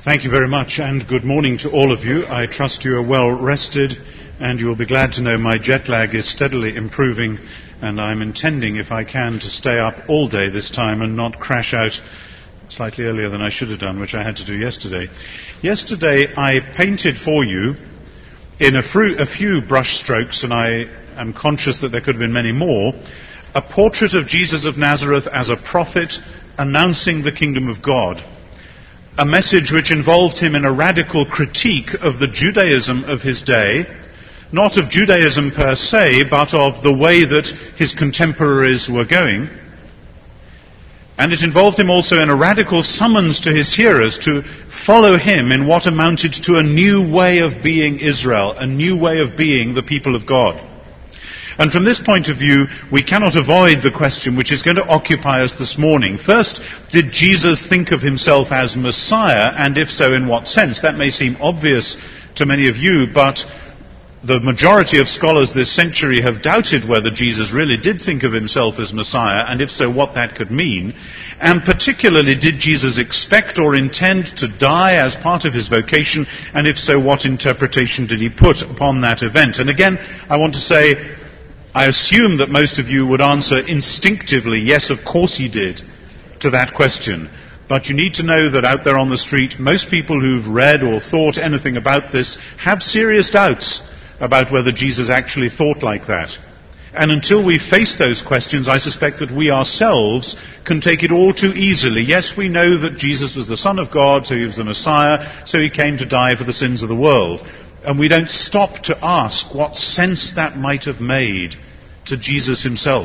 Thank you very much, and good morning to all of you. I trust you are well rested, and you will be glad to know my jet lag is steadily improving, and I'm intending, if I can, to stay up all day this time and not crash out slightly earlier than I should have done, which I had to do yesterday. Yesterday I painted for you, in a few brush strokes, and I am conscious that there could have been many more, a portrait of Jesus of Nazareth as a prophet announcing the kingdom of God. A message which involved him in a radical critique of the Judaism of his day, not of Judaism per se, but of the way that his contemporaries were going. And it involved him also in a radical summons to his hearers to follow him in what amounted to a new way of being Israel, a new way of being the people of God. And from this point of view, we cannot avoid the question which is going to occupy us this morning. First, did Jesus think of himself as Messiah, and if so, in what sense? That may seem obvious to many of you, but the majority of scholars this century have doubted whether Jesus really did think of himself as Messiah, and if so, what that could mean. And particularly, did Jesus expect or intend to die as part of his vocation, and if so, what interpretation did he put upon that event? And again, I want to say, I assume that most of you would answer instinctively, yes, of course he did, to that question. But you need to know that out there on the street, most people who've read or thought anything about this have serious doubts about whether Jesus actually thought like that. And until we face those questions, I suspect that we ourselves can take it all too easily. Yes, we know that Jesus was the Son of God, so he was the Messiah, so he came to die for the sins of the world. And we don't stop to ask what sense that might have made to Jesus himself.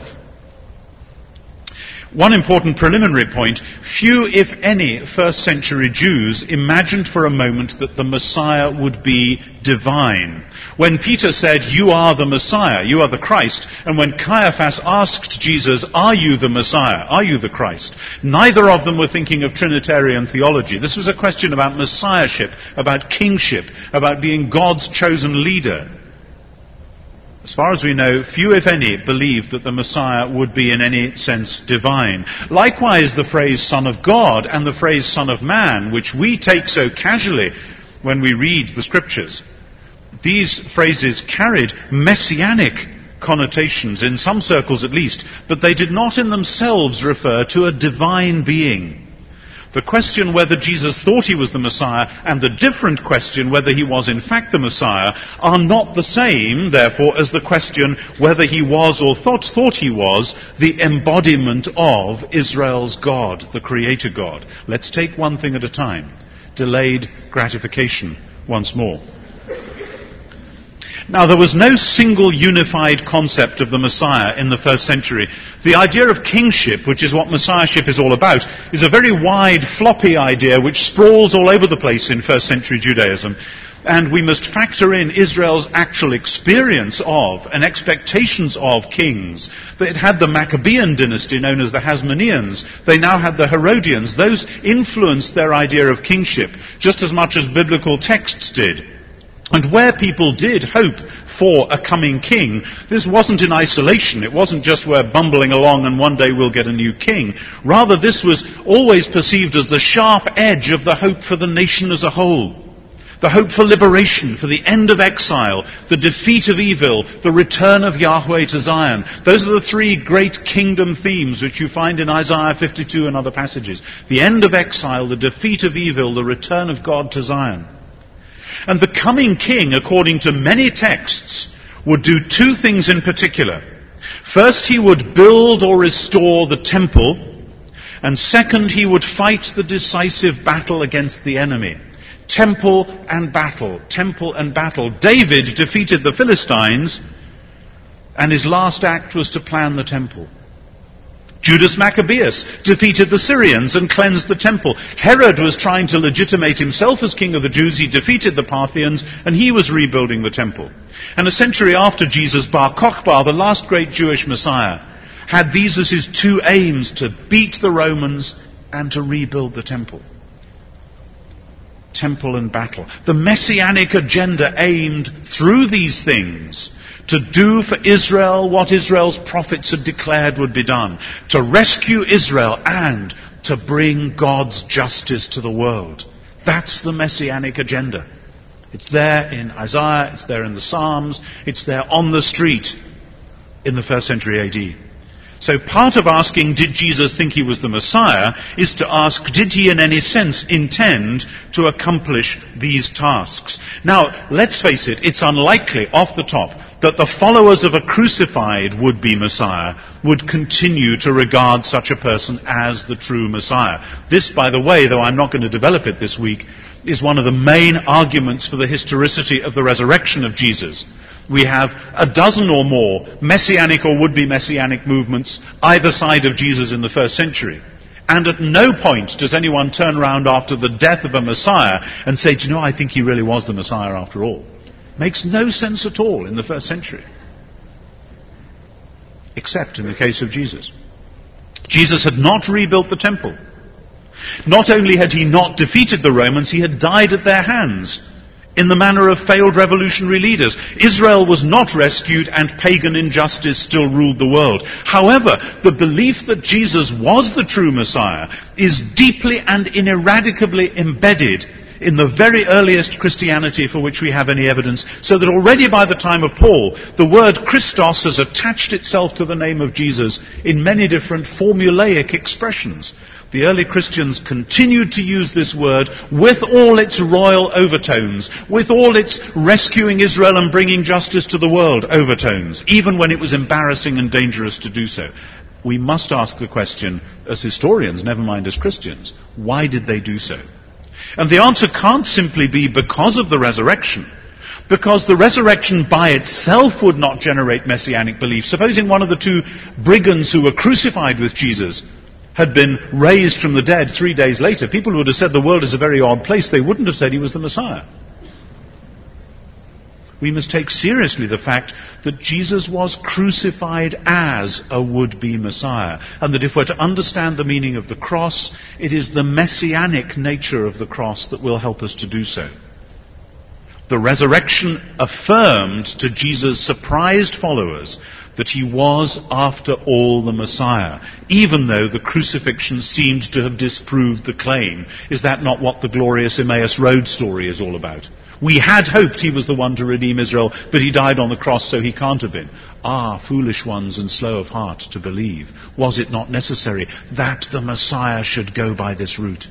One important preliminary point, few, if any, first century Jews imagined for a moment that the Messiah would be divine. When Peter said, "You are the Messiah, you are the Christ," and when Caiaphas asked Jesus, "Are you the Messiah, are you the Christ?" neither of them were thinking of Trinitarian theology. This was a question about messiahship, about kingship, about being God's chosen leader. As far as we know, few, if any, believed that the Messiah would be in any sense divine. Likewise, the phrase Son of God and the phrase Son of Man, which we take so casually when we read the Scriptures, these phrases carried messianic connotations, in some circles at least, but they did not in themselves refer to a divine being. The question whether Jesus thought he was the Messiah and the different question whether he was in fact the Messiah are not the same, therefore, as the question whether he was or thought he was the embodiment of Israel's God, the Creator God. Let's take one thing at a time. Delayed gratification once more. Now, there was no single unified concept of the Messiah in the first century. The idea of kingship, which is what Messiahship is all about, is a very wide, floppy idea which sprawls all over the place in first century Judaism. And we must factor in Israel's actual experience of and expectations of kings. It had the Maccabean dynasty known as the Hasmoneans. They now had the Herodians. Those influenced their idea of kingship just as much as biblical texts did. And where people did hope for a coming king, this wasn't in isolation. It wasn't just we're bumbling along and one day we'll get a new king. Rather, this was always perceived as the sharp edge of the hope for the nation as a whole. The hope for liberation, for the end of exile, the defeat of evil, the return of Yahweh to Zion. Those are the three great kingdom themes which you find in Isaiah 52 and other passages. The end of exile, the defeat of evil, the return of God to Zion. And the coming king, according to many texts, would do two things in particular. First, he would build or restore the temple. And second, he would fight the decisive battle against the enemy. Temple and battle. Temple and battle. David defeated the Philistines, and his last act was to plan the temple. Judas Maccabeus defeated the Syrians and cleansed the temple. Herod was trying to legitimate himself as king of the Jews. He defeated the Parthians, and he was rebuilding the temple. And a century after Jesus, Bar Kokhba, the last great Jewish Messiah, had these as his two aims: to beat the Romans and to rebuild the temple. Temple and battle. The messianic agenda aimed through these things to do for Israel what Israel's prophets had declared would be done, to rescue Israel and to bring God's justice to the world. That's the messianic agenda. It's there in Isaiah, it's there in the Psalms, it's there on the street in the 1st century AD. So part of asking, did Jesus think he was the Messiah, is to ask, did he in any sense intend to accomplish these tasks? Now, let's face it, it's unlikely, off the top, that the followers of a crucified would-be Messiah would continue to regard such a person as the true Messiah. This, by the way, though I'm not going to develop it this week, is one of the main arguments for the historicity of the resurrection of Jesus. We have a dozen or more messianic or would-be messianic movements either side of Jesus in the 1st century. And at no point does anyone turn around after the death of a Messiah and say, do you know, I think he really was the Messiah after all. Makes no sense at all in the 1st century. Except in the case of Jesus. Jesus had not rebuilt the temple. Not only had he not defeated the Romans, he had died at their hands in the manner of failed revolutionary leaders. Israel was not rescued and pagan injustice still ruled the world. However, the belief that Jesus was the true Messiah is deeply and ineradicably embedded in the very earliest Christianity for which we have any evidence, so that already by the time of Paul, the word Christos has attached itself to the name of Jesus in many different formulaic expressions. The early Christians continued to use this word with all its royal overtones, with all its rescuing Israel and bringing justice to the world overtones, even when it was embarrassing and dangerous to do so. We must ask the question, as historians, never mind as Christians, why did they do so? And the answer can't simply be because of the resurrection. Because the resurrection by itself would not generate messianic belief. Supposing one of the two brigands who were crucified with Jesus had been raised from the dead 3 days later, people would have said the world is a very odd place. They wouldn't have said he was the Messiah. We must take seriously the fact that Jesus was crucified as a would-be Messiah, and that if we're to understand the meaning of the cross, it is the messianic nature of the cross that will help us to do so. The resurrection affirmed to Jesus' surprised followers that he was, after all, the Messiah, even though the crucifixion seemed to have disproved the claim. Is that not what the glorious Emmaus Road story is all about? We had hoped he was the one to redeem Israel, but he died on the cross, so he can't have been. Ah, foolish ones and slow of heart to believe. Was it not necessary that the Messiah should go by this route?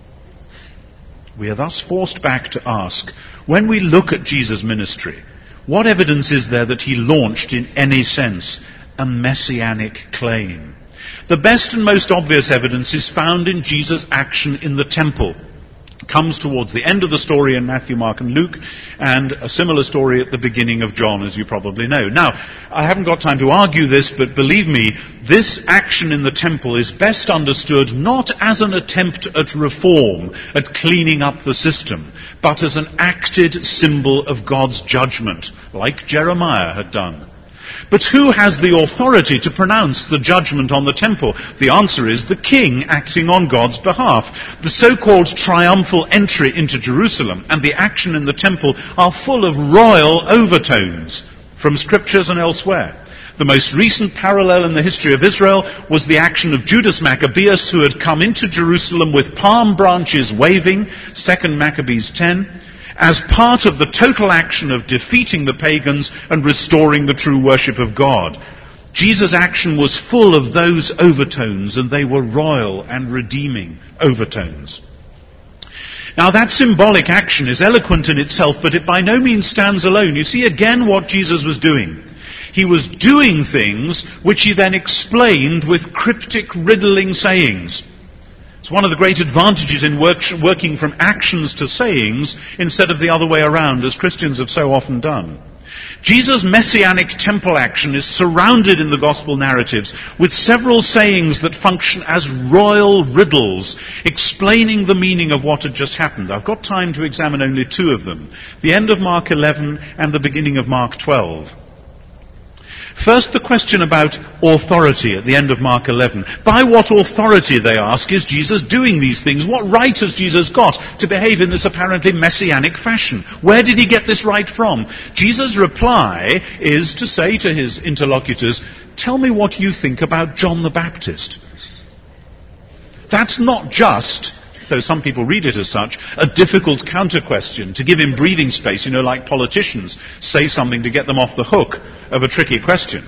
We are thus forced back to ask, when we look at Jesus' ministry, what evidence is there that he launched in any sense a messianic claim? The best and most obvious evidence is found in Jesus' action in the temple. It comes towards the end of the story in Matthew, Mark and Luke, and a similar story at the beginning of John, as you probably know. Now, I haven't got time to argue this, but believe me, this action in the temple is best understood not as an attempt at reform, at cleaning up the system, but as an acted symbol of God's judgment, like Jeremiah had done. But who has the authority to pronounce the judgment on the temple? The answer is the king acting on God's behalf. The so-called triumphal entry into Jerusalem and the action in the temple are full of royal overtones from scriptures and elsewhere. The most recent parallel in the history of Israel was the action of Judas Maccabeus, who had come into Jerusalem with palm branches waving, 2 Maccabees 10, as part of the total action of defeating the pagans and restoring the true worship of God. Jesus' action was full of those overtones, and they were royal and redeeming overtones. Now that symbolic action is eloquent in itself, but it by no means stands alone. You see again what Jesus was doing. He was doing things which he then explained with cryptic, riddling sayings. It's one of the great advantages in working from actions to sayings instead of the other way around, as Christians have so often done. Jesus' messianic temple action is surrounded in the gospel narratives with several sayings that function as royal riddles, explaining the meaning of what had just happened. I've got time to examine only two of them, the end of Mark 11 and the beginning of Mark 12. First, the question about authority at the end of Mark 11. By what authority, they ask, is Jesus doing these things? What right has Jesus got to behave in this apparently messianic fashion? Where did he get this right from? Jesus' reply is to say to his interlocutors, tell me what you think about John the Baptist. That's not just though some people read it as such, a difficult counter-question to give him breathing space, like politicians say something to get them off the hook of a tricky question.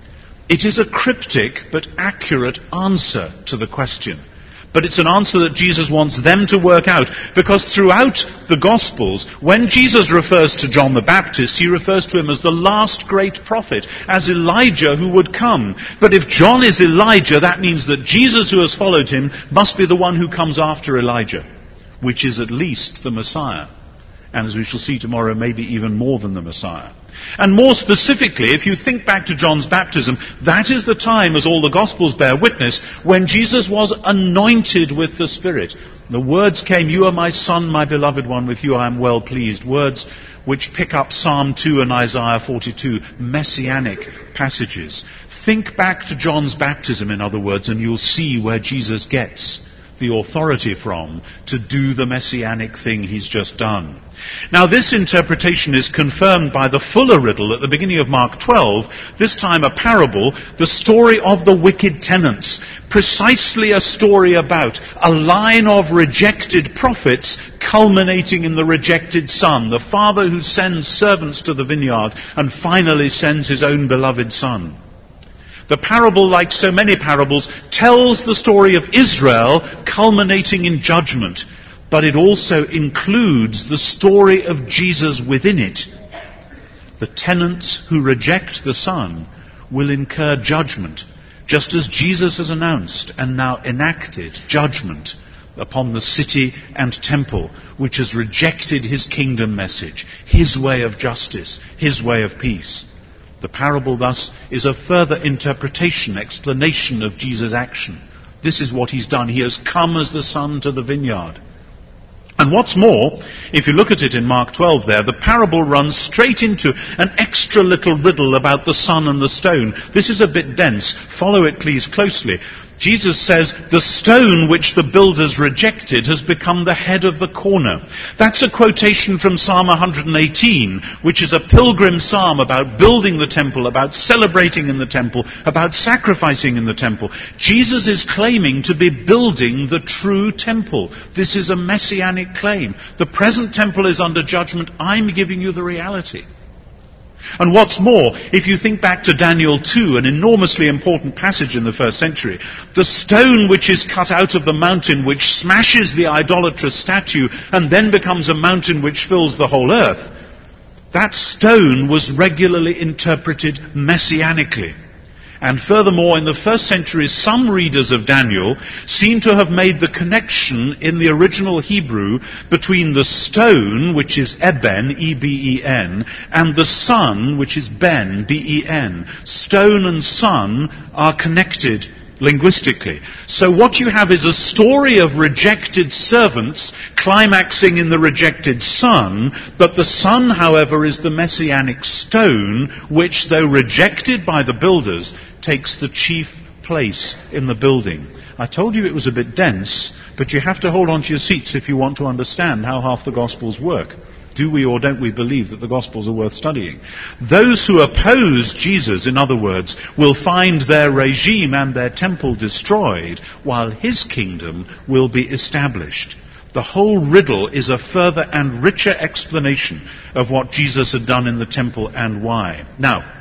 It is a cryptic but accurate answer to the question. But it's an answer that Jesus wants them to work out, because throughout the Gospels, when Jesus refers to John the Baptist, he refers to him as the last great prophet, as Elijah who would come. But if John is Elijah, that means that Jesus, who has followed him, must be the one who comes after Elijah, which is at least the Messiah. And as we shall see tomorrow, maybe even more than the Messiah. And more specifically, if you think back to John's baptism, that is the time, as all the Gospels bear witness, when Jesus was anointed with the Spirit. The words came, "You are my Son, my beloved one, with you I am well pleased." Words which pick up Psalm 2 and Isaiah 42, messianic passages. Think back to John's baptism, in other words, and you'll see where Jesus gets the authority from to do the messianic thing he's just done. Now, this interpretation is confirmed by the fuller riddle at the beginning of Mark 12, this time a parable, the story of the wicked tenants, precisely a story about a line of rejected prophets culminating in the rejected son, the father who sends servants to the vineyard and finally sends his own beloved son. The parable, like so many parables, tells the story of Israel culminating in judgment, but it also includes the story of Jesus within it. The tenants who reject the Son will incur judgment, just as Jesus has announced and now enacted judgment upon the city and temple, which has rejected his kingdom message, his way of justice, his way of peace. The parable, thus, is a further interpretation, explanation of Jesus' action. This is what he's done. He has come as the Son to the vineyard. And what's more, if you look at it in Mark 12 there, the parable runs straight into an extra little riddle about the sun and the stone. This is a bit dense. Follow it, please, closely. Jesus says, the stone which the builders rejected has become the head of the corner. That's a quotation from Psalm 118, which is a pilgrim psalm about building the temple, about celebrating in the temple, about sacrificing in the temple. Jesus is claiming to be building the true temple. This is a messianic claim. The present temple is under judgment. I'm giving you the reality. And what's more, if you think back to Daniel 2, an enormously important passage in the first century, the stone which is cut out of the mountain which smashes the idolatrous statue and then becomes a mountain which fills the whole earth, that stone was regularly interpreted messianically. And furthermore, in the first century, some readers of Daniel seem to have made the connection in the original Hebrew between the stone, which is Eben, E-B-E-N, and the sun, which is Ben, B-E-N. Stone and sun are connected linguistically. So what you have is a story of rejected servants climaxing in the rejected son, but the son, however, is the messianic stone, which, though rejected by the builders, takes the chief place in the building. I told you it was a bit dense, but you have to hold on to your seats if you want to understand how half the Gospels work. Do we or don't we believe that the Gospels are worth studying? Those who oppose Jesus, in other words, will find their regime and their temple destroyed, while his kingdom will be established. The whole riddle is a further and richer explanation of what Jesus had done in the temple and why. Now,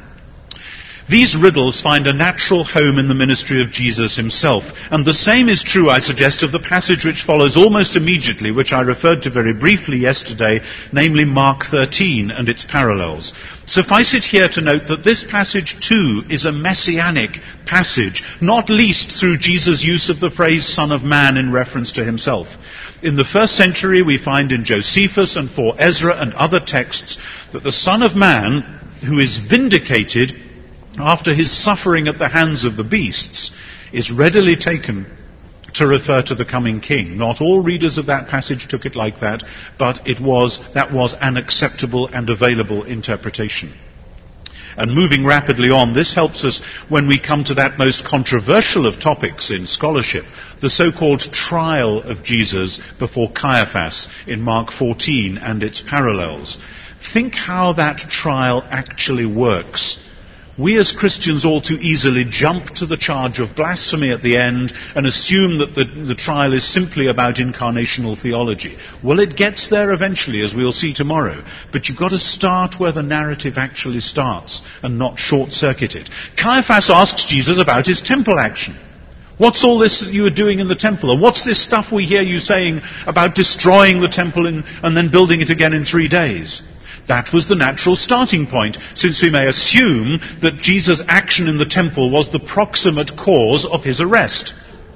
these riddles find a natural home in the ministry of Jesus himself. And the same is true, I suggest, of the passage which follows almost immediately, which I referred to very briefly yesterday, namely Mark 13 and its parallels. Suffice it here to note that this passage too is a messianic passage, not least through Jesus' use of the phrase Son of Man in reference to himself. In the first century we find in Josephus and for Ezra and other texts that the Son of Man, who is vindicated after his suffering at the hands of the beasts, is readily taken to refer to the coming king. Not all readers of that passage took it like that, but that was an acceptable and available interpretation. And moving rapidly on, this helps us when we come to that most controversial of topics in scholarship, the so-called trial of Jesus before Caiaphas in Mark 14 and its parallels. Think how that trial actually works. We as Christians all too easily jump to the charge of blasphemy at the end and assume that the trial is simply about incarnational theology. Well, it gets there eventually, as we'll see tomorrow. But you've got to start where the narrative actually starts and not short-circuit it. Caiaphas asks Jesus about his temple action. What's all this that you are doing in the temple? And what's this stuff we hear you saying about destroying the temple and then building it again in 3 days? That was the natural starting point, since we may assume that Jesus' action in the temple was the proximate cause of his arrest.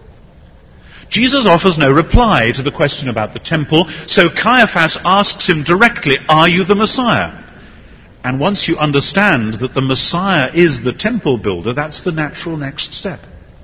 Jesus offers no reply to the question about the temple, so Caiaphas asks him directly, "Are you the Messiah?" And once you understand that the Messiah is the temple builder, that's the natural next step.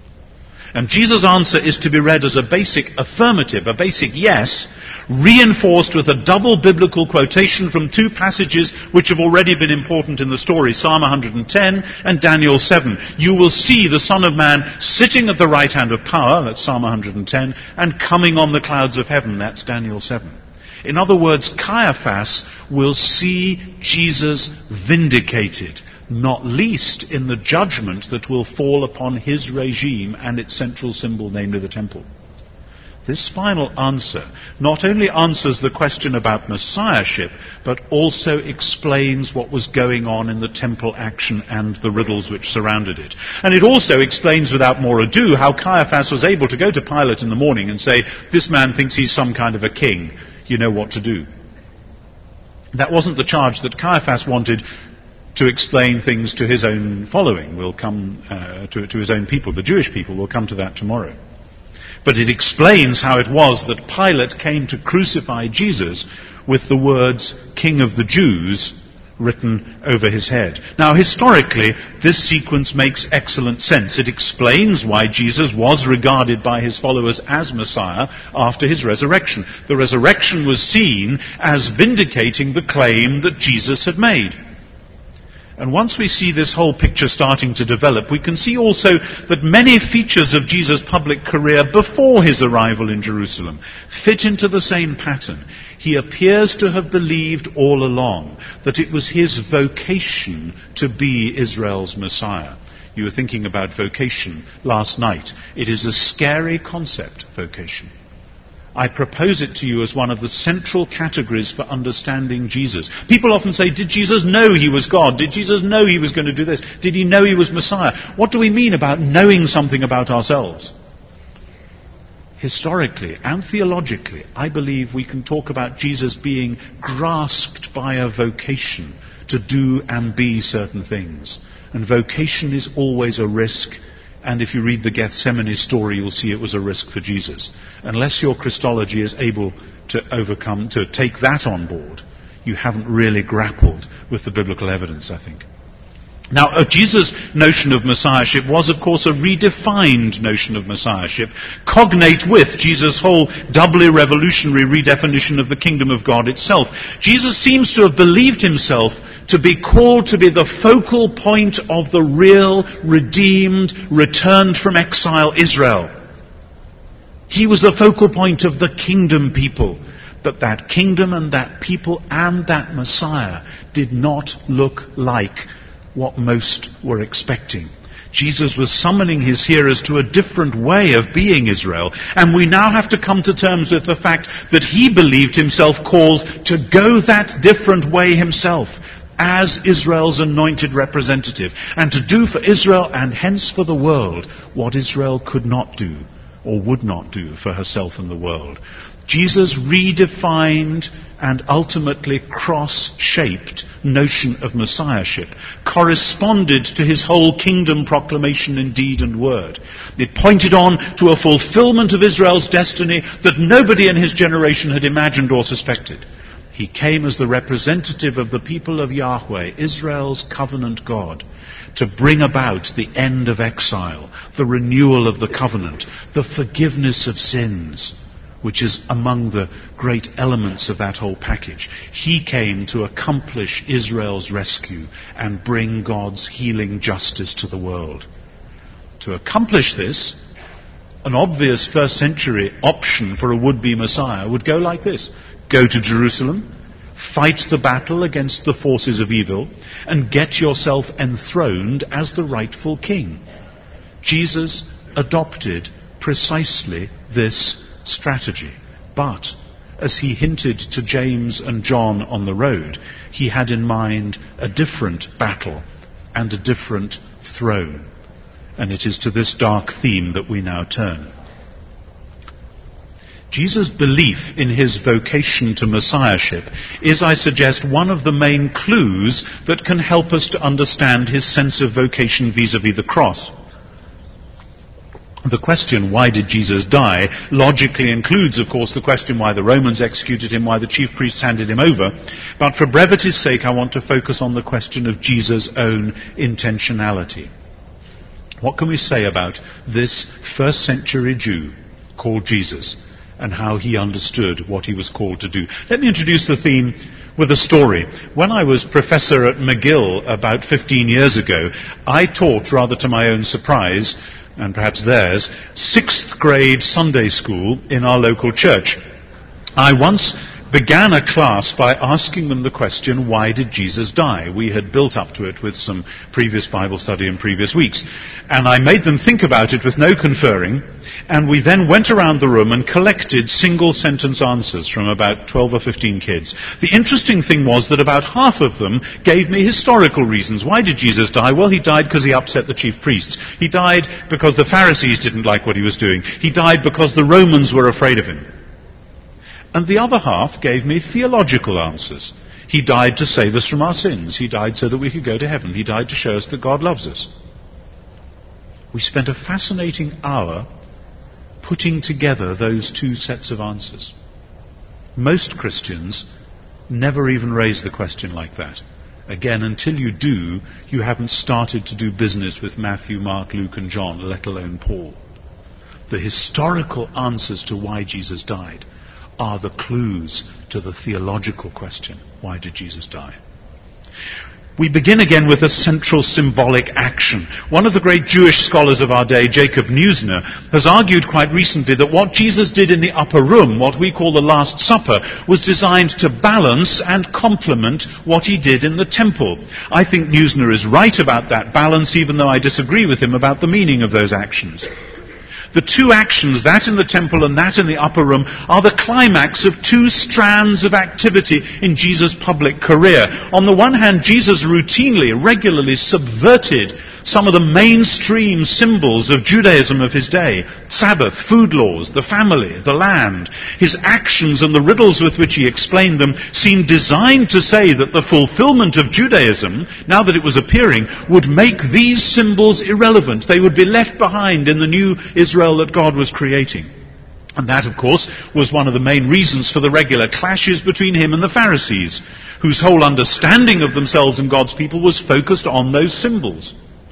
And Jesus' answer is to be read as a basic affirmative, a basic yes, reinforced with a double biblical quotation from 2 passages which have already been important in the story, Psalm 110 and Daniel 7. You will see the Son of Man sitting at the right hand of power, that's Psalm 110, and coming on the clouds of heaven, that's Daniel 7. In other words, Caiaphas will see Jesus vindicated, not least in the judgment that will fall upon his regime and its central symbol, namely the temple. This final answer not only answers the question about messiahship, but also explains what was going on in the temple action and the riddles which surrounded it. And it also explains without more ado how Caiaphas was able to go to Pilate in the morning and say, "This man thinks he's some kind of a king. You know what to do." That wasn't the charge that Caiaphas wanted to explain things to his own following. We'll come to his own people, the Jewish people. We'll come to that tomorrow. But it explains how it was that Pilate came to crucify Jesus with the words, "King of the Jews," written over his head. Now, historically, this sequence makes excellent sense. It explains why Jesus was regarded by his followers as Messiah after his resurrection. The resurrection was seen as vindicating the claim that Jesus had made. And once we see this whole picture starting to develop, we can see also that many features of Jesus' public career before his arrival in Jerusalem fit into the same pattern. He appears to have believed all along that it was his vocation to be Israel's Messiah. You were thinking about vocation last night. It is a scary concept, vocation. I propose it to you as one of the central categories for understanding Jesus. People often say, did Jesus know he was God? Did Jesus know he was going to do this? Did he know he was Messiah? What do we mean about knowing something about ourselves? Historically and theologically, I believe we can talk about Jesus being grasped by a vocation to do and be certain things. And vocation is always a risk. And if you read the Gethsemane story, you'll see it was a risk for Jesus. Unless your Christology is able to take that on board, you haven't really grappled with the biblical evidence, I think. Now, Jesus' notion of Messiahship was, of course, a redefined notion of Messiahship, cognate with Jesus' whole doubly revolutionary redefinition of the kingdom of God itself. Jesus seems to have believed himself to be called to be the focal point of the real, redeemed, returned from exile Israel. He was the focal point of the kingdom people. But that kingdom and that people and that Messiah did not look like what most were expecting. Jesus was summoning his hearers to a different way of being Israel, and we now have to come to terms with the fact that he believed himself called to go that different way himself as Israel's anointed representative, and to do for Israel and hence for the world what Israel could not do or would not do for herself and the world. Jesus redefined and ultimately cross-shaped notion of messiahship corresponded to his whole kingdom proclamation in deed and word. It pointed on to a fulfillment of Israel's destiny that nobody in his generation had imagined or suspected. He came as the representative of the people of Yahweh, Israel's covenant God, to bring about the end of exile, the renewal of the covenant, the forgiveness of sins, which is among the great elements of that whole package. He came to accomplish Israel's rescue and bring God's healing justice to the world. To accomplish this, an obvious first century option for a would-be Messiah would go like this. Go to Jerusalem, fight the battle against the forces of evil, and get yourself enthroned as the rightful king. Jesus adopted precisely this strategy. But, as he hinted to James and John on the road, he had in mind a different battle and a different throne. And it is to this dark theme that we now turn. Jesus' belief in his vocation to messiahship is, I suggest, one of the main clues that can help us to understand his sense of vocation vis-à-vis the cross. The question, why did Jesus die, logically includes, of course, the question why the Romans executed him, why the chief priests handed him over. But for brevity's sake, I want to focus on the question of Jesus' own intentionality. What can we say about this first century Jew called Jesus and how he understood what he was called to do? Let me introduce the theme with a story. When I was professor at McGill about 15 years ago, I taught, rather to my own surprise, and perhaps theirs, 6th grade Sunday school in our local church. I once began a class by asking them the question, why did Jesus die? We had built up to it with some previous Bible study in previous weeks. And I made them think about it with no conferring, and we then went around the room and collected single-sentence answers from about 12 or 15 kids. The interesting thing was that about half of them gave me historical reasons. Why did Jesus die? Well, he died because he upset the chief priests. He died because the Pharisees didn't like what he was doing. He died because the Romans were afraid of him. And the other half gave me theological answers. He died to save us from our sins. He died so that we could go to heaven. He died to show us that God loves us. We spent a fascinating hour putting together those two sets of answers. Most Christians never even raise the question like that. Again, until you do, you haven't started to do business with Matthew, Mark, Luke and John, let alone Paul. The historical answers to why Jesus died are the clues to the theological question, why did Jesus die? We begin again with a central symbolic action. One of the great Jewish scholars of our day, Jacob Neusner, has argued quite recently that what Jesus did in the upper room, what we call the Last Supper, was designed to balance and complement what he did in the temple. I think Neusner is right about that balance, even though I disagree with him about the meaning of those actions. The two actions, that in the temple and that in the upper room, are the climax of two strands of activity in Jesus' public career. On the one hand, Jesus routinely, regularly subverted some of the mainstream symbols of Judaism of his day. Sabbath, food laws, the family, the land. His actions and the riddles with which he explained them seemed designed to say that the fulfillment of Judaism, now that it was appearing, would make these symbols irrelevant. They would be left behind in the new Israel that God was creating. And that, of course, was one of the main reasons for the regular clashes between him and the Pharisees, whose whole understanding of themselves and God's people was focused on those symbols.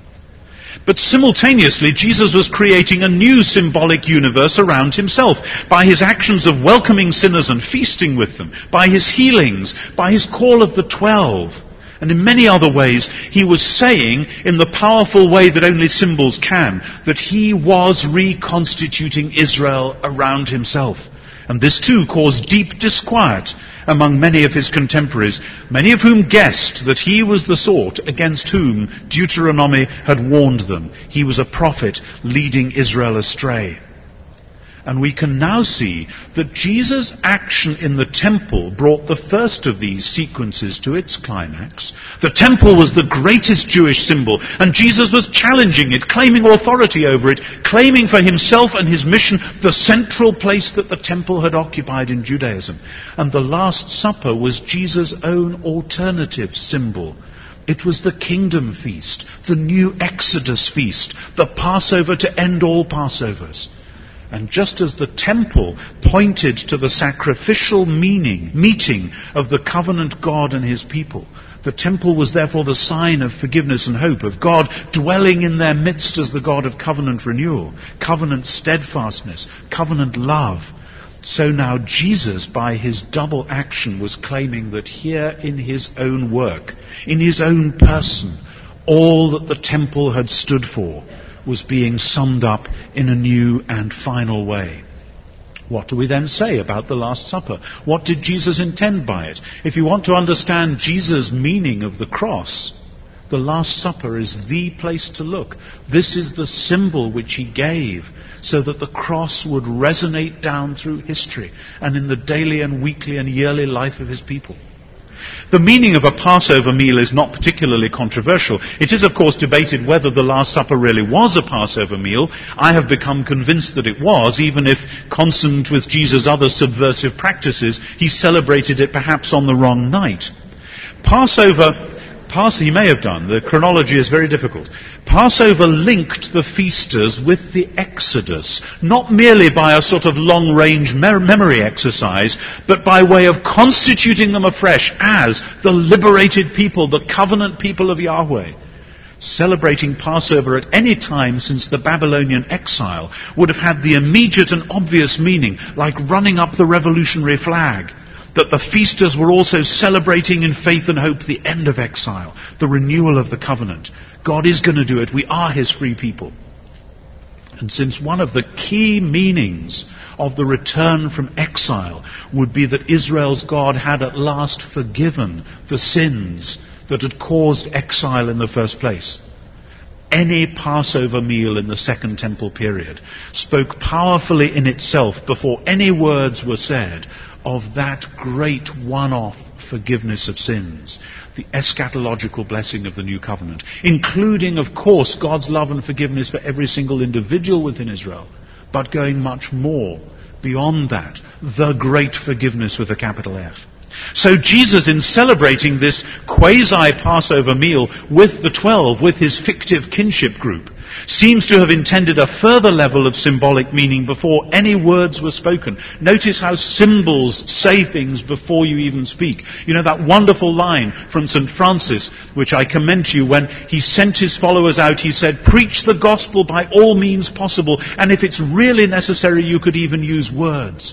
But simultaneously, Jesus was creating a new symbolic universe around himself by his actions of welcoming sinners and feasting with them, by his healings, by his call of the 12. And in many other ways, he was saying, in the powerful way that only symbols can, that he was reconstituting Israel around himself. And this too caused deep disquiet among many of his contemporaries, many of whom guessed that he was the sort against whom Deuteronomy had warned them. He was a prophet leading Israel astray. And we can now see that Jesus' action in the temple brought the first of these sequences to its climax. The temple was the greatest Jewish symbol, and Jesus was challenging it, claiming authority over it, claiming for himself and his mission the central place that the temple had occupied in Judaism. And the Last Supper was Jesus' own alternative symbol. It was the kingdom feast, the new Exodus feast, the Passover to end all Passovers. And just as the temple pointed to the sacrificial meeting of the covenant God and his people, the temple was therefore the sign of forgiveness and hope, of God dwelling in their midst as the God of covenant renewal, covenant steadfastness, covenant love. So now Jesus, by his double action, was claiming that here in his own work, in his own person, all that the temple had stood for was being summed up in a new and final way. What do we then say about the Last Supper? What did Jesus intend by it? If you want to understand Jesus' meaning of the cross, the Last Supper is the place to look. This is the symbol which he gave so that the cross would resonate down through history and in the daily and weekly and yearly life of his people. The meaning of a Passover meal is not particularly controversial. It is, of course, debated whether the Last Supper really was a Passover meal. I have become convinced that it was, even if, consonant with Jesus' other subversive practices, he celebrated it perhaps on the wrong night. He may have done. The chronology is very difficult. Passover linked the feasters with the Exodus, not merely by a sort of long-range memory exercise, but by way of constituting them afresh as the liberated people, the covenant people of Yahweh. Celebrating Passover at any time since the Babylonian exile would have had the immediate and obvious meaning, like running up the revolutionary flag, that the feasters were also celebrating in faith and hope the end of exile, the renewal of the covenant. God is going to do it. We are his free people. And since one of the key meanings of the return from exile would be that Israel's God had at last forgiven the sins that had caused exile in the first place, any Passover meal in the Second Temple period spoke powerfully in itself, before any words were said, of that great one-off forgiveness of sins, the eschatological blessing of the new covenant, including, of course, God's love and forgiveness for every single individual within Israel, but going much more beyond that, the great forgiveness with a capital F. So Jesus, in celebrating this quasi-Passover meal with the 12, with his fictive kinship group, seems to have intended a further level of symbolic meaning before any words were spoken. Notice how symbols say things before you even speak. You know that wonderful line from St. Francis, which I commend to you, when he sent his followers out, he said, "Preach the gospel by all means possible, and if it's really necessary, you could even use words."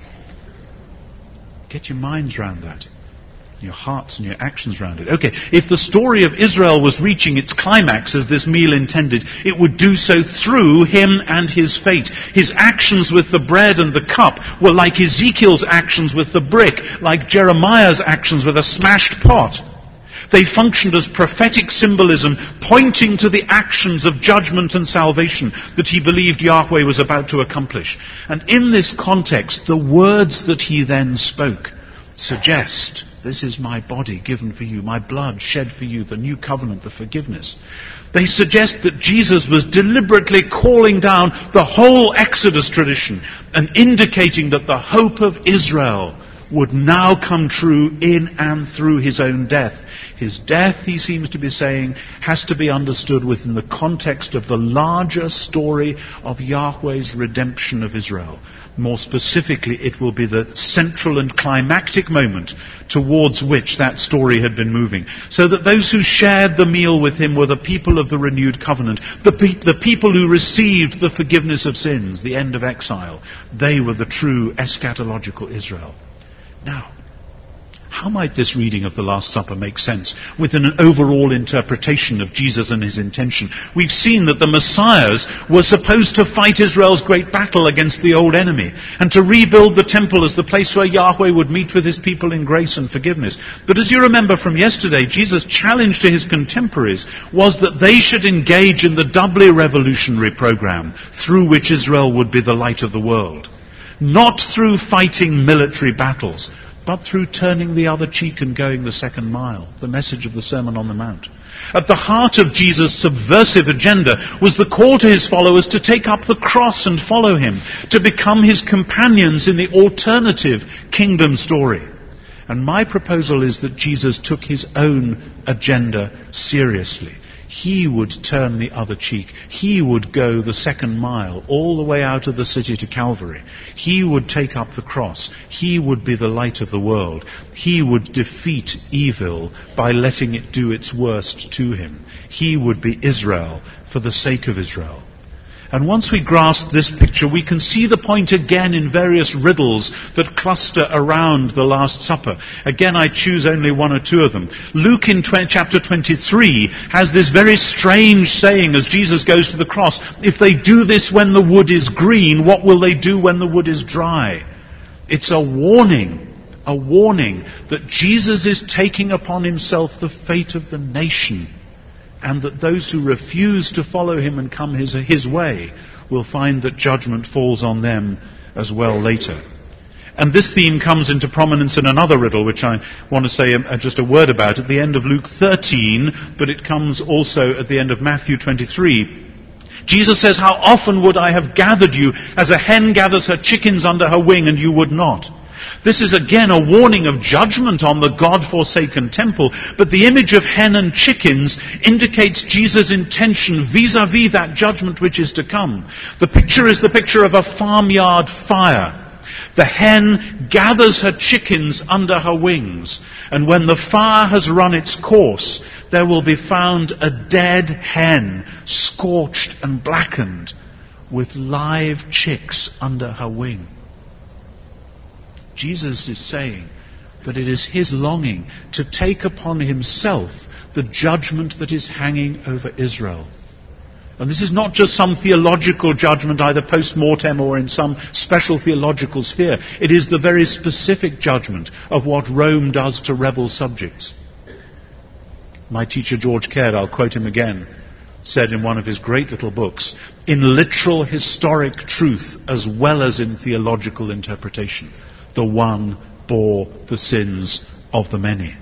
Get your minds around that. Your hearts and your actions around it. Okay, if the story of Israel was reaching its climax as this meal intended, it would do so through him and his fate. His actions with the bread and the cup were like Ezekiel's actions with the brick, like Jeremiah's actions with a smashed pot. They functioned as prophetic symbolism, pointing to the actions of judgment and salvation that he believed Yahweh was about to accomplish. And in this context, the words that he then spoke suggest, this is my body given for you, my blood shed for you, the new covenant, the forgiveness. They suggest that Jesus was deliberately calling down the whole Exodus tradition and indicating that the hope of Israel would now come true in and through his own death. His death, he seems to be saying, has to be understood within the context of the larger story of Yahweh's redemption of Israel. More specifically, it will be the central and climactic moment towards which that story had been moving. So that those who shared the meal with him were the people of the renewed covenant, the people who received the forgiveness of sins, the end of exile. They were the true eschatological Israel. Now, how might this reading of the Last Supper make sense within an overall interpretation of Jesus and his intention? We've seen that the Messiahs were supposed to fight Israel's great battle against the old enemy and to rebuild the temple as the place where Yahweh would meet with his people in grace and forgiveness. But as you remember from yesterday, Jesus' challenge to his contemporaries was that they should engage in the doubly revolutionary program through which Israel would be the light of the world. Not through fighting military battles, but through turning the other cheek and going the second mile, the message of the Sermon on the Mount. At the heart of Jesus' subversive agenda was the call to his followers to take up the cross and follow him, to become his companions in the alternative kingdom story. And my proposal is that Jesus took his own agenda seriously. He would turn the other cheek. He would go the second mile, all the way out of the city to Calvary. He would take up the cross. He would be the light of the world. He would defeat evil by letting it do its worst to him. He would be Israel for the sake of Israel. And once we grasp this picture, we can see the point again in various riddles that cluster around the Last Supper. Again, I choose only one or two of them. Luke in chapter 23 has this very strange saying as Jesus goes to the cross. If they do this when the wood is green, what will they do when the wood is dry? It's a warning that Jesus is taking upon himself the fate of the nation, and that those who refuse to follow him and come his way will find that judgment falls on them as well later. And this theme comes into prominence in another riddle, which I want to say just a word about at the end of Luke 13, but it comes also at the end of Matthew 23. Jesus says, "How often would I have gathered you as a hen gathers her chickens under her wing, and you would not?" This is again a warning of judgment on the God-forsaken temple, but the image of hen and chickens indicates Jesus' intention vis-à-vis that judgment which is to come. The picture is the picture of a farmyard fire. The hen gathers her chickens under her wings, and when the fire has run its course, there will be found a dead hen, scorched and blackened, with live chicks under her wing. Jesus is saying that it is his longing to take upon himself the judgment that is hanging over Israel. And this is not just some theological judgment, either post-mortem or in some special theological sphere. It is the very specific judgment of what Rome does to rebel subjects. My teacher George Caird, I'll quote him again, said in one of his great little books, "In literal historic truth as well as in theological interpretation, the one bore the sins of the many."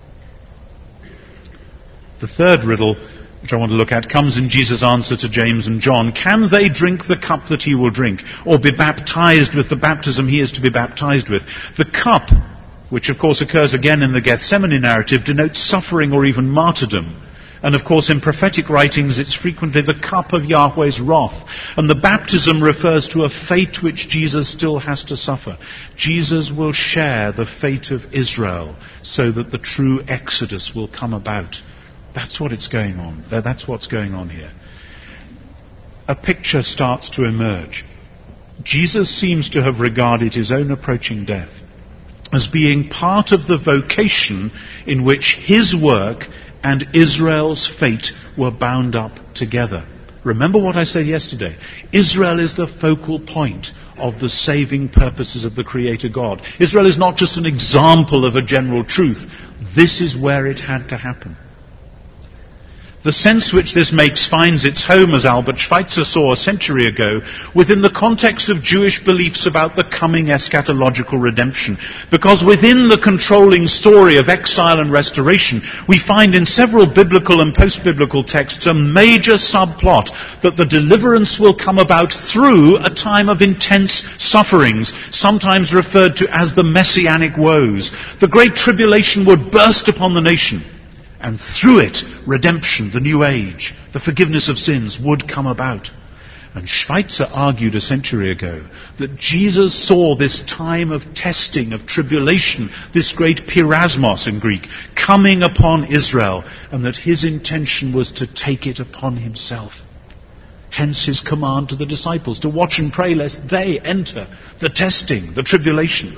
The third riddle, which I want to look at, comes in Jesus' answer to James and John. Can they drink the cup that he will drink, or be baptized with the baptism he is to be baptized with? The cup, which of course occurs again in the Gethsemane narrative, denotes suffering or even martyrdom. And of course in prophetic writings it's frequently the cup of Yahweh's wrath. And the baptism refers to a fate which Jesus still has to suffer. Jesus will share the fate of Israel so that the true exodus will come about. That's what it's going on. That's what's going on here. A picture starts to emerge. Jesus seems to have regarded his own approaching death as being part of the vocation in which his work and Israel's fate were bound up together. Remember what I said yesterday. Israel is the focal point of the saving purposes of the Creator God. Israel is not just an example of a general truth. This is where it had to happen. The sense which this makes finds its home, as Albert Schweitzer saw a century ago, within the context of Jewish beliefs about the coming eschatological redemption. Because within the controlling story of exile and restoration, we find in several biblical and post-biblical texts a major subplot that the deliverance will come about through a time of intense sufferings, sometimes referred to as the messianic woes. The great tribulation would burst upon the nation. And through it, redemption, the new age, the forgiveness of sins would come about. And Schweitzer argued a century ago that Jesus saw this time of testing, of tribulation, this great pyrasmos in Greek, coming upon Israel, and that his intention was to take it upon himself. Hence his command to the disciples to watch and pray lest they enter the testing, the tribulation.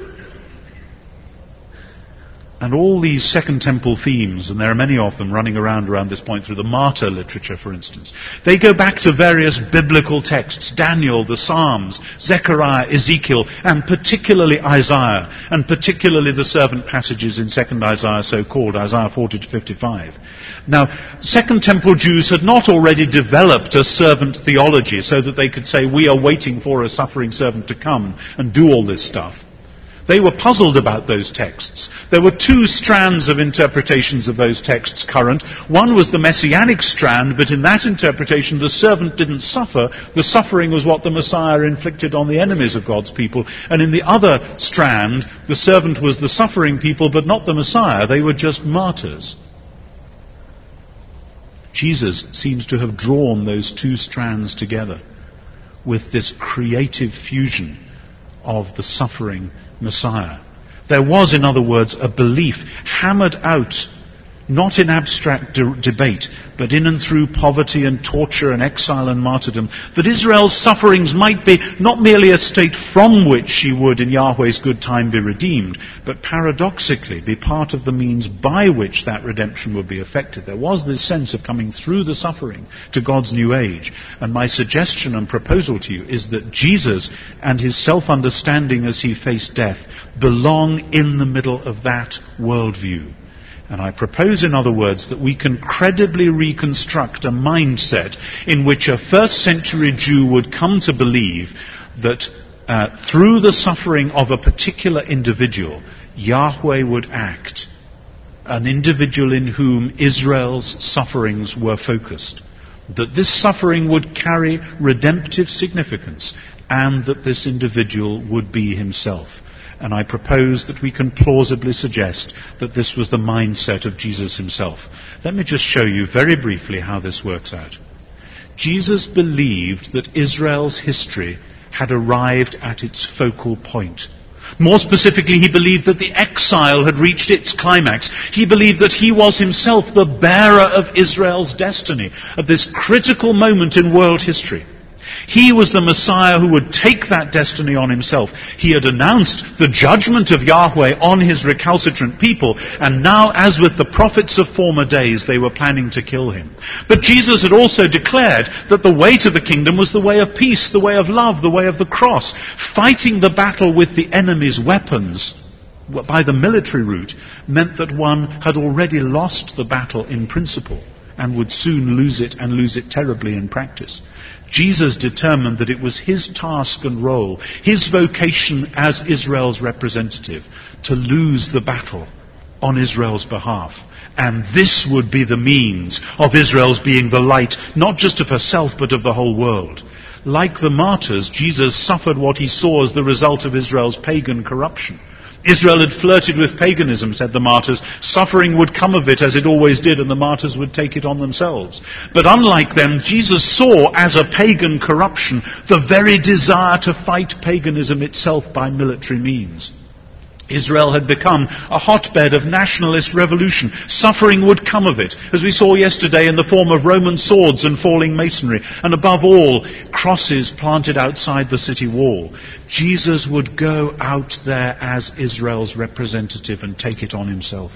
And all these Second Temple themes, and there are many of them running around this point through the martyr literature, for instance, they go back to various biblical texts, Daniel, the Psalms, Zechariah, Ezekiel, and particularly Isaiah, and particularly the servant passages in 2nd Isaiah, so-called, Isaiah 40 to 55. Now, Second Temple Jews had not already developed a servant theology so that they could say, we are waiting for a suffering servant to come and do all this stuff. They were puzzled about those texts. There were two strands of interpretations of those texts current. One was the messianic strand, but in that interpretation the servant didn't suffer. The suffering was what the Messiah inflicted on the enemies of God's people. And in the other strand, the servant was the suffering people, but not the Messiah. They were just martyrs. Jesus seems to have drawn those two strands together with this creative fusion of the suffering Messiah. There was, in other words, a belief hammered out not in abstract debate, but in and through poverty and torture and exile and martyrdom, that Israel's sufferings might be not merely a state from which she would in Yahweh's good time be redeemed, but paradoxically be part of the means by which that redemption would be effected. There was this sense of coming through the suffering to God's new age. And my suggestion and proposal to you is that Jesus and his self-understanding as he faced death belong in the middle of that worldview. And I propose, in other words, that we can credibly reconstruct a mindset in which a first century Jew would come to believe that through the suffering of a particular individual, Yahweh would act, an individual in whom Israel's sufferings were focused, that this suffering would carry redemptive significance, and that this individual would be himself. And I propose that we can plausibly suggest that this was the mindset of Jesus himself. Let me just show you very briefly how this works out. Jesus believed that Israel's history had arrived at its focal point. More specifically, he believed that the exile had reached its climax. He believed that he was himself the bearer of Israel's destiny at this critical moment in world history. He was the Messiah who would take that destiny on himself. He had announced the judgment of Yahweh on his recalcitrant people, and now, as with the prophets of former days, they were planning to kill him. But Jesus had also declared that the way to the kingdom was the way of peace, the way of love, the way of the cross. Fighting the battle with the enemy's weapons by the military route meant that one had already lost the battle in principle and would soon lose it, and lose it terribly in practice. Jesus determined that it was his task and role, his vocation as Israel's representative, to lose the battle on Israel's behalf. And this would be the means of Israel's being the light, not just of herself, but of the whole world. Like the martyrs, Jesus suffered what he saw as the result of Israel's pagan corruption. Israel had flirted with paganism, said the martyrs. Suffering would come of it, as it always did, and the martyrs would take it on themselves. But unlike them, Jesus saw as a pagan corruption the very desire to fight paganism itself by military means. Israel had become a hotbed of nationalist revolution. Suffering would come of it, as we saw yesterday, in the form of Roman swords and falling masonry, and above all, crosses planted outside the city wall. Jesus would go out there as Israel's representative and take it on himself.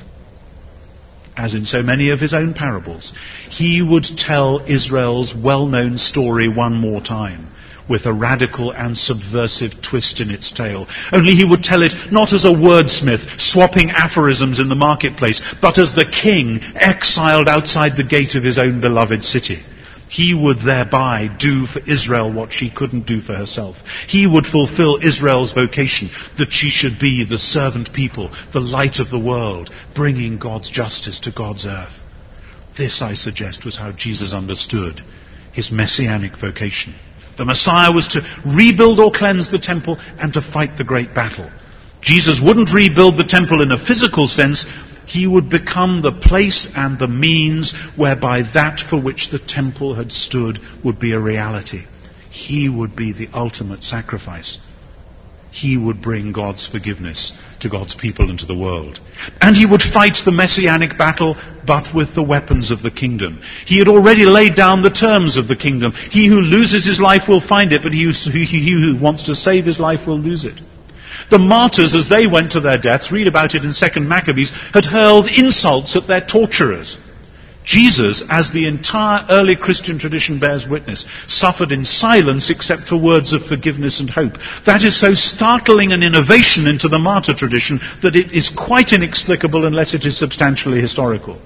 As in so many of his own parables, he would tell Israel's well-known story one more time, with a radical and subversive twist in its tale. Only he would tell it not as a wordsmith swapping aphorisms in the marketplace, but as the king exiled outside the gate of his own beloved city. He would thereby do for Israel what she couldn't do for herself. He would fulfill Israel's vocation, that she should be the servant people, the light of the world, bringing God's justice to God's earth. This, I suggest, was how Jesus understood his messianic vocation. The Messiah was to rebuild or cleanse the temple and to fight the great battle. Jesus wouldn't rebuild the temple in a physical sense. He would become the place and the means whereby that for which the temple had stood would be a reality. He would be the ultimate sacrifice. He would bring God's forgiveness to God's people and to the world. And he would fight the messianic battle, but with the weapons of the kingdom. He had already laid down the terms of the kingdom. He who loses his life will find it, but he who wants to save his life will lose it. The martyrs, as they went to their deaths, read about it in 2 Maccabees, had hurled insults at their torturers. Jesus, as the entire early Christian tradition bears witness, suffered in silence except for words of forgiveness and hope. That is so startling an innovation into the martyr tradition that it is quite inexplicable unless it is substantially historical.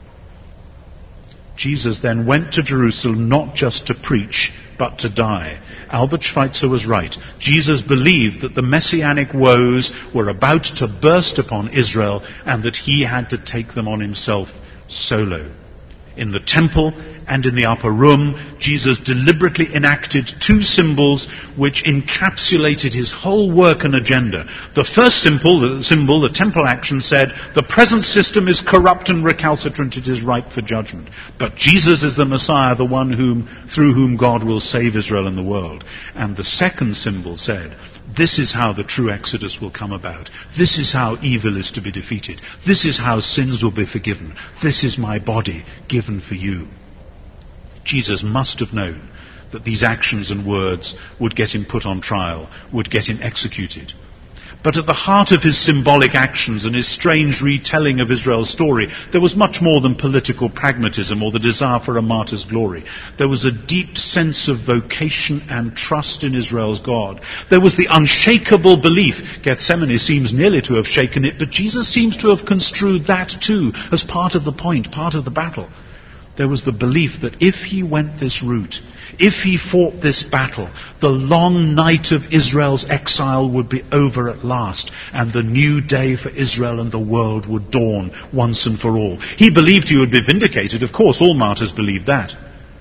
Jesus then went to Jerusalem not just to preach, but to die. Albert Schweitzer was right. Jesus believed that the messianic woes were about to burst upon Israel and that he had to take them on himself solo. In the temple and in the upper room, Jesus deliberately enacted two symbols which encapsulated his whole work and agenda. The first symbol, the temple action, said, the present system is corrupt and recalcitrant, it is ripe for judgment. But Jesus is the Messiah, the one through whom God will save Israel and the world. And the second symbol said, This is how the true Exodus will come about. This is how evil is to be defeated. This is how sins will be forgiven. This is my body given for you. Jesus must have known that these actions and words would get him put on trial, would get him executed. But at the heart of his symbolic actions and his strange retelling of Israel's story, there was much more than political pragmatism or the desire for a martyr's glory. There was a deep sense of vocation and trust in Israel's God. There was the unshakable belief. Gethsemane seems nearly to have shaken it, but Jesus seems to have construed that too as part of the point, part of the battle. There was the belief that if he went this route, if he fought this battle, the long night of Israel's exile would be over at last, and the new day for Israel and the world would dawn once and for all. He believed he would be vindicated. Of course, all martyrs believe that.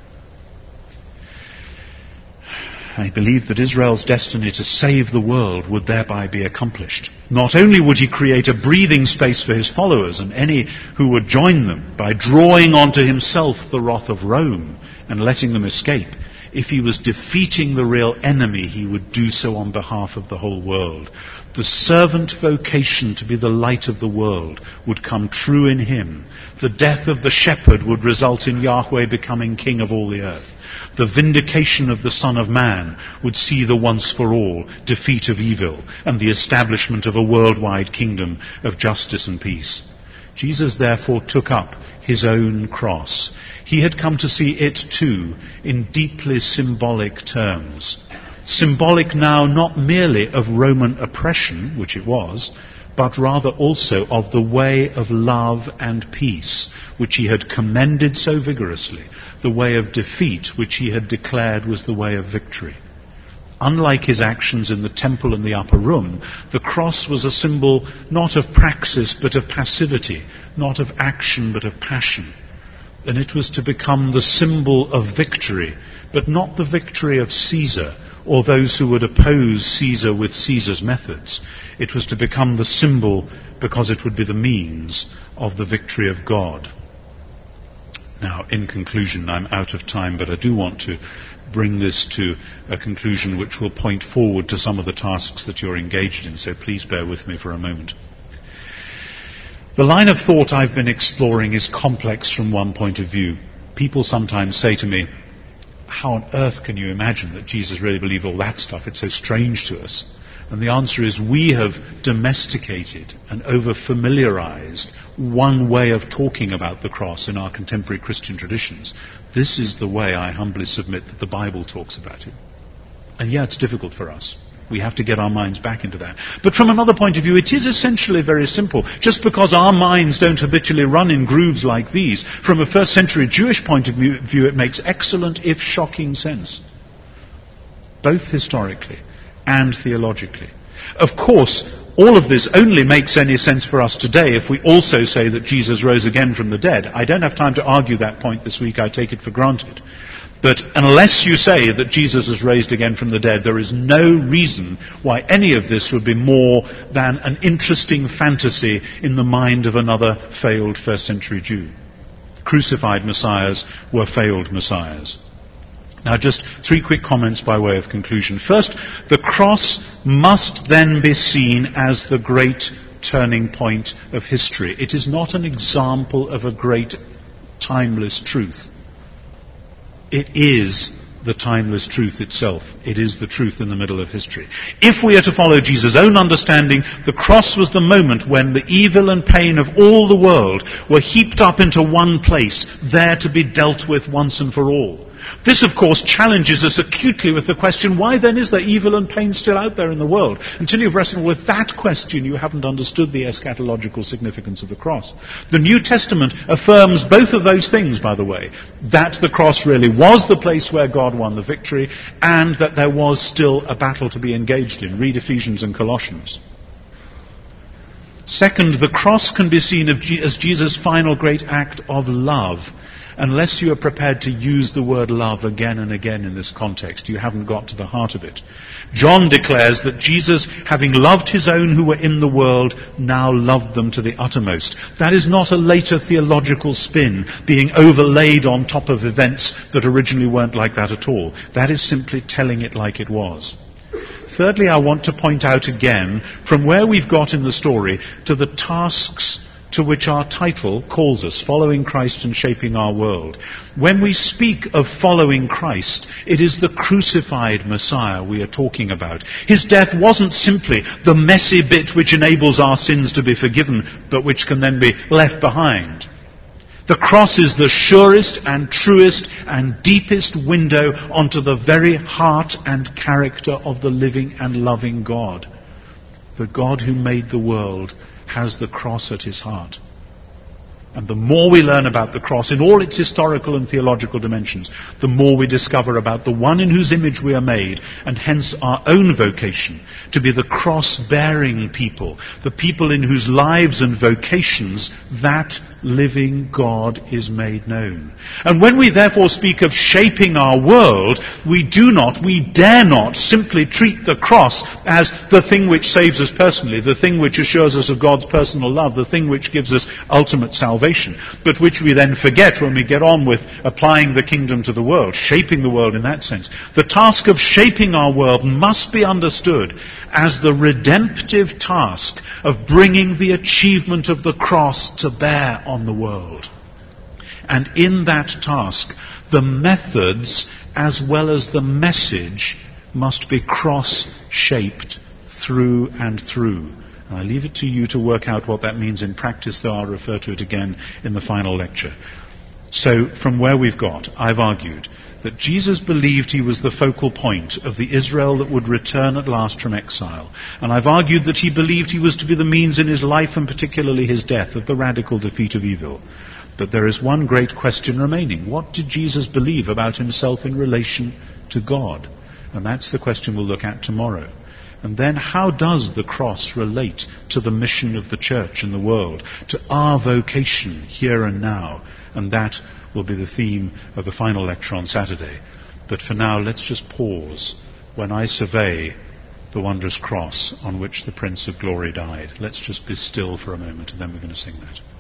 He believed that Israel's destiny to save the world would thereby be accomplished. Not only would he create a breathing space for his followers and any who would join them by drawing onto himself the wrath of Rome and letting them escape, if he was defeating the real enemy, he would do so on behalf of the whole world. The servant vocation to be the light of the world would come true in him. The death of the shepherd would result in Yahweh becoming king of all the earth. The vindication of the Son of Man would see the once-for-all defeat of evil and the establishment of a worldwide kingdom of justice and peace. Jesus therefore took up his own cross. He had come to see it too in deeply symbolic terms. Symbolic now not merely of Roman oppression, which it was, but rather also of the way of love and peace, which he had commended so vigorously, the way of defeat, which he had declared was the way of victory. Unlike his actions in the temple and the upper room, the cross was a symbol not of praxis but of passivity, not of action but of passion. And it was to become the symbol of victory, but not the victory of Caesar, or those who would oppose Caesar with Caesar's methods. It was to become the symbol because it would be the means of the victory of God. Now, in conclusion, I'm out of time, but I do want to bring this to a conclusion which will point forward to some of the tasks that you're engaged in, so please bear with me for a moment. The line of thought I've been exploring is complex from one point of view. People sometimes say to me, how on earth can you imagine that Jesus really believed all that stuff? It's so strange to us. And the answer is we have domesticated and over-familiarized one way of talking about the cross in our contemporary Christian traditions. This is the way, I humbly submit, that the Bible talks about it. And yeah, it's difficult for us. We have to get our minds back into that. But from another point of view, it is essentially very simple. Just because our minds don't habitually run in grooves like these, from a first century Jewish point of view, it makes excellent, if shocking, sense. Both historically and theologically. Of course, all of this only makes any sense for us today if we also say that Jesus rose again from the dead. I don't have time to argue that point this week. I take it for granted. But unless you say that Jesus is raised again from the dead, there is no reason why any of this would be more than an interesting fantasy in the mind of another failed first century Jew. Crucified messiahs were failed messiahs. Now just 3 quick comments by way of conclusion. First, the cross must then be seen as the great turning point of history. It is not an example of a great timeless truth. It is the timeless truth itself. It is the truth in the middle of history. If we are to follow Jesus' own understanding, the cross was the moment when the evil and pain of all the world were heaped up into one place, there to be dealt with once and for all. This, of course, challenges us acutely with the question, why then is there evil and pain still out there in the world? Until you've wrestled with that question, you haven't understood the eschatological significance of the cross. The New Testament affirms both of those things, by the way, that the cross really was the place where God won the victory, and that there was still a battle to be engaged in. Read Ephesians and Colossians. Second, the cross can be seen as Jesus' final great act of love. Unless you are prepared to use the word love again and again in this context, you haven't got to the heart of it. John declares that Jesus, having loved his own who were in the world, now loved them to the uttermost. That is not a later theological spin being overlaid on top of events that originally weren't like that at all. That is simply telling it like it was. Thirdly, I want to point out again, from where we've got in the story, to the tasks to which our title calls us, following Christ and shaping our world. When we speak of following Christ, it is the crucified Messiah we are talking about. His death wasn't simply the messy bit which enables our sins to be forgiven, but which can then be left behind. The cross is the surest and truest and deepest window onto the very heart and character of the living and loving God. The God who made the world has the cross at his heart. And the more we learn about the cross in all its historical and theological dimensions, the more we discover about the one in whose image we are made, and hence our own vocation to be the cross-bearing people, the people in whose lives and vocations that living God is made known. And when we therefore speak of shaping our world, we dare not simply treat the cross as the thing which saves us personally, the thing which assures us of God's personal love, the thing which gives us ultimate salvation, but which we then forget when we get on with applying the kingdom to the world, shaping the world in that sense. The task of shaping our world must be understood as the redemptive task of bringing the achievement of the cross to bear on the world. And in that task, the methods as well as the message must be cross-shaped through and through. And I leave it to you to work out what that means in practice, though I'll refer to it again in the final lecture. So, from where we've got, I've argued that Jesus believed he was the focal point of the Israel that would return at last from exile. And I've argued that he believed he was to be the means in his life, and particularly his death, of the radical defeat of evil. But there is one great question remaining. What did Jesus believe about himself in relation to God? And that's the question we'll look at tomorrow. And then how does the cross relate to the mission of the church in the world, to our vocation here and now? And that will be the theme of the final lecture on Saturday. But for now, let's just pause when I survey the wondrous cross on which the Prince of Glory died. Let's just be still for a moment, and then we're going to sing that.